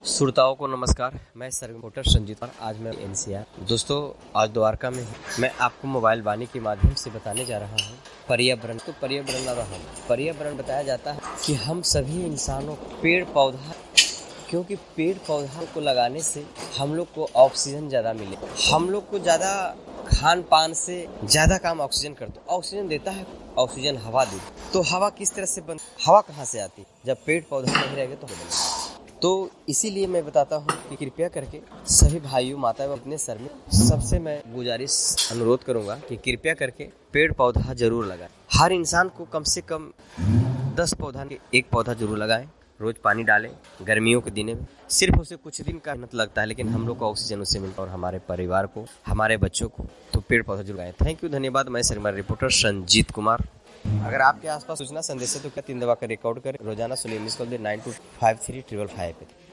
श्रोताओं को नमस्कार। मैं रिपोर्टर संजीत और आज मैं एनसीआर। दोस्तों, आज द्वारका में हूँ। मैं आपको मोबाइल वाणी के माध्यम से बताने जा रहा हूँ पर्यावरण। तो पर्यावरण और हम पर्यावरण बताया जाता है कि हम सभी इंसानों पेड़ पौधा, क्योंकि पेड़ पौधा को लगाने से हम लोग को ऑक्सीजन ज़्यादा मिले। हम लोग को ज़्यादा खान पान से ज़्यादा काम ऑक्सीजन करता है। ऑक्सीजन देता है, ऑक्सीजन हवा दे। तो हवा किस तरह से हवा कहाँ से आती? जब पेड़ पौधा नहीं रहेगा तो बनेगा। तो इसीलिए मैं बताता हूँ कि कृपया करके सभी भाइयों माता व अपने सर में सबसे मैं गुजारिश अनुरोध करूँगा कि कृपया करके पेड़ पौधा जरूर लगाएं। हर इंसान को कम से कम 10 पौधा, एक पौधा जरूर लगाएं। रोज पानी डालें। गर्मियों के दिनों में सिर्फ उसे कुछ दिन का मेहनत लगता है, लेकिन हम लोग को ऑक्सीजन उससे मिलता है और हमारे परिवार को, हमारे बच्चों को। तो पेड़ पौधा जरूर लगाएं। थैंक यू, धन्यवाद। मैं सरमार रिपोर्टर संजीत कुमार। अगर आपके आसपास सूचना संदेश है तो क्या 3 दबा कर रिकॉर्ड करें। रोजाना सुनिए, मिस कॉल दे 925355 पे।